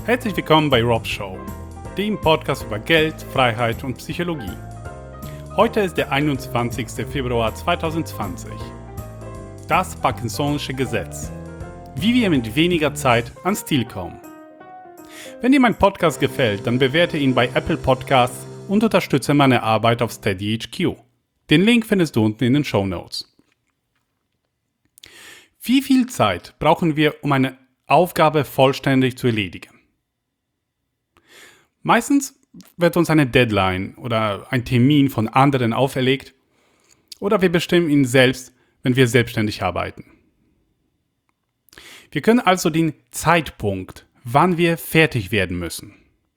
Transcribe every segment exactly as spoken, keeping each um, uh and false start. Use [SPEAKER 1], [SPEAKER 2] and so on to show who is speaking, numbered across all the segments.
[SPEAKER 1] Herzlich willkommen bei Rob's Show, dem Podcast über Geld, Freiheit und Psychologie. Heute ist der einundzwanzigster Februar zweitausendzwanzig. Das Parkinsonische Gesetz. Wie wir mit weniger Zeit ans Ziel kommen. Wenn dir mein Podcast gefällt, dann bewerte ihn bei Apple Podcasts und unterstütze meine Arbeit auf Steady H Q. Den Link findest du unten in den Shownotes. Wie viel Zeit brauchen wir, um eine Aufgabe vollständig zu erledigen? Meistens wird uns eine Deadline oder ein Termin von anderen auferlegt oder wir bestimmen ihn selbst, wenn wir selbstständig arbeiten. Wir können also den Zeitpunkt, wann wir fertig werden müssen.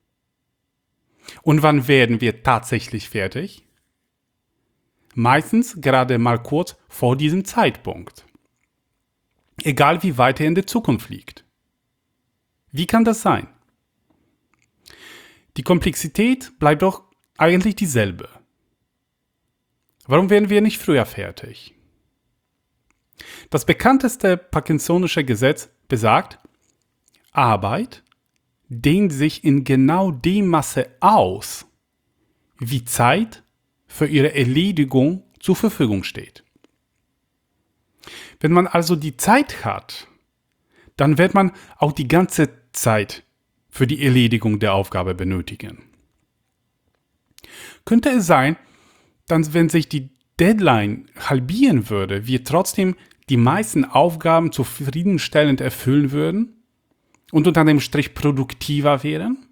[SPEAKER 1] Und wann werden wir tatsächlich fertig? Meistens gerade mal kurz vor diesem Zeitpunkt. Egal wie weit er in der Zukunft liegt. Wie kann das sein? Die Komplexität bleibt doch eigentlich dieselbe. Warum werden wir nicht früher fertig? Das bekannteste Parkinsonische Gesetz besagt, Arbeit dehnt sich in genau dem Maße aus, wie Zeit für ihre Erledigung zur Verfügung steht. Wenn man also die Zeit hat, dann wird man auch die ganze Zeit für die Erledigung der Aufgabe benötigen. Könnte es sein, dass wenn sich die Deadline halbieren würde, wir trotzdem die meisten Aufgaben zufriedenstellend erfüllen würden und unter dem Strich produktiver wären?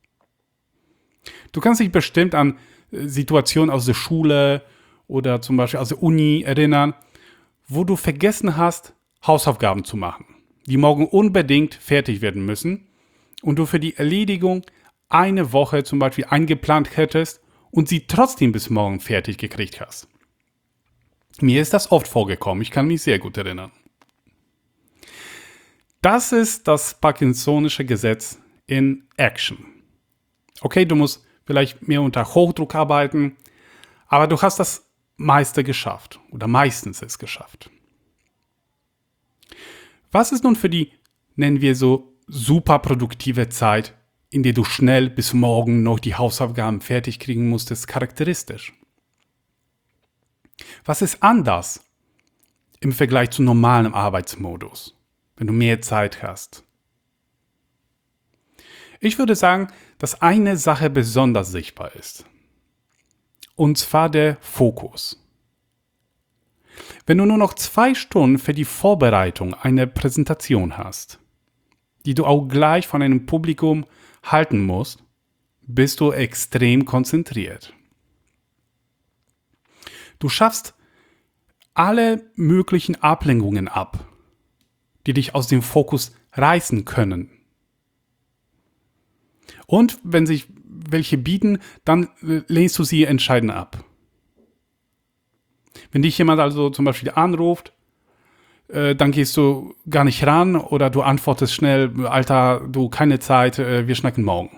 [SPEAKER 1] Du kannst dich bestimmt an Situationen aus der Schule oder zum Beispiel aus der Uni erinnern, wo du vergessen hast, Hausaufgaben zu machen, die morgen unbedingt fertig werden müssen und du für die Erledigung eine Woche zum Beispiel eingeplant hättest und sie trotzdem bis morgen fertig gekriegt hast. Mir ist das oft vorgekommen, ich kann mich sehr gut erinnern. Das ist das Parkinsonische Gesetz in Action. Okay, du musst vielleicht mehr unter Hochdruck arbeiten, aber du hast das meiste geschafft oder meistens es geschafft. Was ist nun für die, nennen wir so, super produktive Zeit, in der du schnell bis morgen noch die Hausaufgaben fertig kriegen musstest, charakteristisch? Was ist anders im Vergleich zu normalem Arbeitsmodus, wenn du mehr Zeit hast? Ich würde sagen, dass eine Sache besonders sichtbar ist. Und zwar der Fokus. Wenn du nur noch zwei Stunden für die Vorbereitung einer Präsentation hast, die du auch gleich von einem Publikum halten musst, bist du extrem konzentriert. Du schaffst alle möglichen Ablenkungen ab, die dich aus dem Fokus reißen können. Und wenn sich welche bieten, dann lehnst du sie entscheidend ab. Wenn dich jemand also zum Beispiel anruft, äh, dann gehst du gar nicht ran oder du antwortest schnell, Alter, du, keine Zeit, äh, wir schnacken morgen.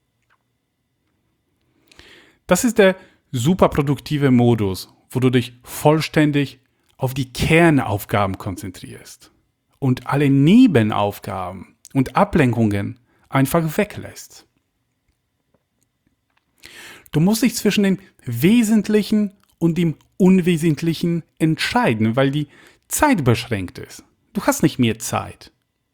[SPEAKER 1] Das ist der superproduktive Modus, wo du dich vollständig auf die Kernaufgaben konzentrierst und alle Nebenaufgaben und Ablenkungen einfach weglässt. Du musst dich zwischen dem Wesentlichen und dem Unwesentlichen entscheiden, weil die Zeit beschränkt ist. Du hast nicht mehr Zeit.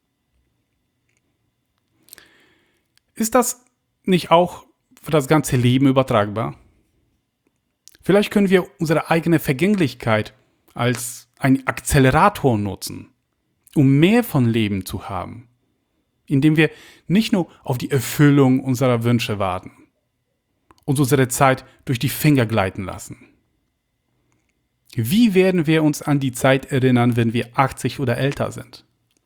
[SPEAKER 1] Ist das nicht auch für das ganze Leben übertragbar? Vielleicht können wir unsere eigene Vergänglichkeit als einen Akzelerator nutzen, um mehr von Leben zu haben, indem wir nicht nur auf die Erfüllung unserer Wünsche warten und unsere Zeit durch die Finger gleiten lassen. Wie werden wir uns an die Zeit erinnern, wenn wir achtzig oder älter sind?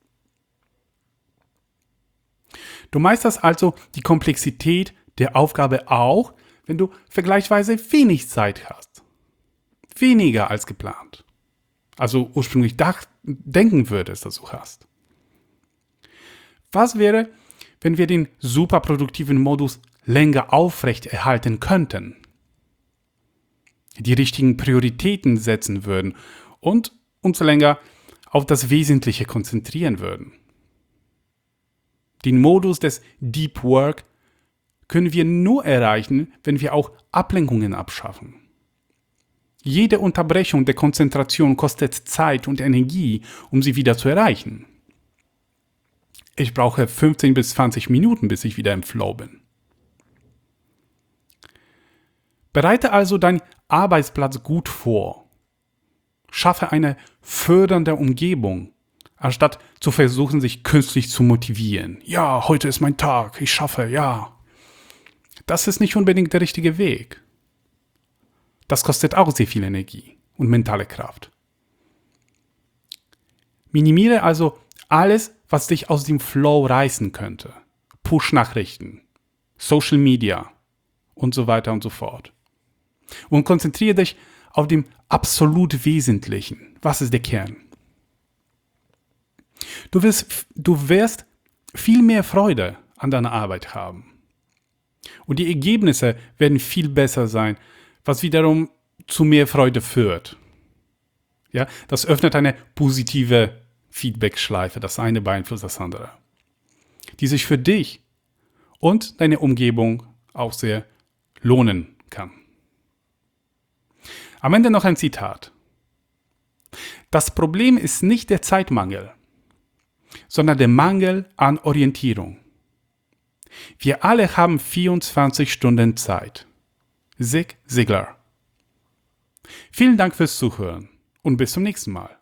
[SPEAKER 1] Du meisterst also die Komplexität der Aufgabe auch, wenn du vergleichsweise wenig Zeit hast. Weniger als geplant. Also ursprünglich dach- denken würdest, dass du hast. Was wäre, wenn wir den superproduktiven Modus länger aufrecht erhalten könnten? Die richtigen Prioritäten setzen würden und uns länger auf das Wesentliche konzentrieren würden. Den Modus des Deep Work können wir nur erreichen, wenn wir auch Ablenkungen abschaffen. Jede Unterbrechung der Konzentration kostet Zeit und Energie, um sie wieder zu erreichen. Ich brauche fünfzehn bis zwanzig Minuten, bis ich wieder im Flow bin. Bereite also deinen Arbeitsplatz gut vor. Schaffe eine fördernde Umgebung, anstatt zu versuchen, sich künstlich zu motivieren. Ja, heute ist mein Tag, ich schaffe, ja. Das ist nicht unbedingt der richtige Weg. Das kostet auch sehr viel Energie und mentale Kraft. Minimiere also alles, was dich aus dem Flow reißen könnte. Push-Nachrichten, Social Media und so weiter und so fort. Und konzentriere dich auf dem absolut Wesentlichen. Was ist der Kern? Du wirst, du wirst viel mehr Freude an deiner Arbeit haben. Und die Ergebnisse werden viel besser sein, was wiederum zu mehr Freude führt. Ja, das öffnet eine positive Feedback-Schleife. Das eine beeinflusst das andere, die sich für dich und deine Umgebung auch sehr lohnen kann. Am Ende noch ein Zitat. Das Problem ist nicht der Zeitmangel, sondern der Mangel an Orientierung. Wir alle haben vierundzwanzig Stunden Zeit. Zig Ziglar. Vielen Dank fürs Zuhören und bis zum nächsten Mal.